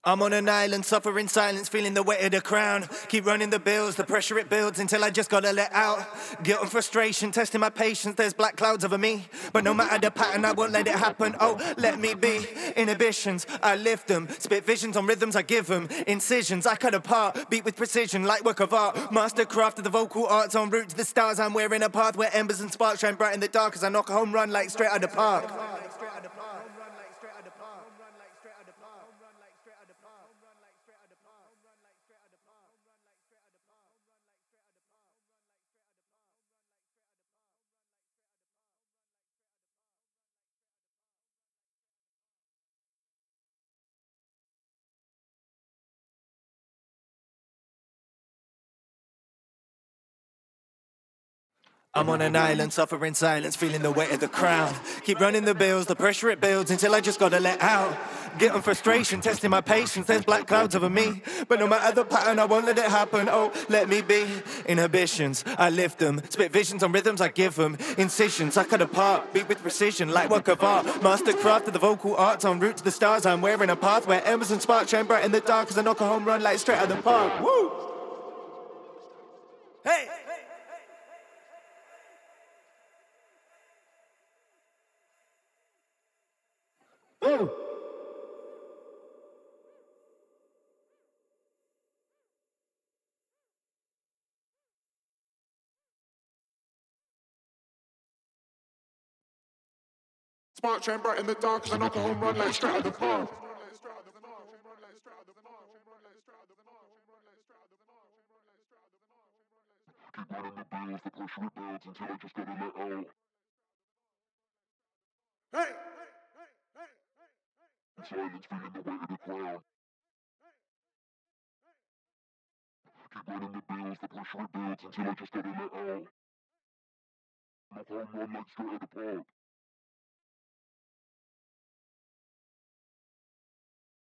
I'm on an island, suffering silence, feeling the weight of the crown. Keep running the bills, the pressure it builds until I just gotta let out. Guilt and frustration, testing my patience, there's black clouds over me. But no matter the pattern, I won't let it happen, oh, let me be. Inhibitions, I lift them. Spit visions on rhythms, I give them. Incisions, I cut apart, beat with precision like work of art. Mastercraft of the vocal arts, en route to the stars. I'm wearing a path where embers and sparks shine bright in the dark as I knock a home run like straight out the park. I'm on an island, suffering silence, feeling the weight of the crown. Keep running the bills, the pressure it builds until I just gotta let out. Guilt and frustration, testing my patience, there's black clouds over me. But no matter the pattern, I won't let it happen, oh, let me be. Inhibitions, I lift them. Spit visions on rhythms, I give them. Incisions, I cut apart, beat with precision like work of art. Mastercraft of the vocal arts, en route to the stars. I'm wearing a path where embers and sparks shine bright in the dark as I knock a home run like straight out the park. Woo! Hey! Woo! Smart shine bright in the dark, cause I knock a home run like straight out the park. Keep running the bills, the pressure it builds until I just gotta let out. Hey! In silence, feeling the weight of the crown. Keep running the bills, the pressure it builds until I just gotta let out. Knock home run like straight out the park.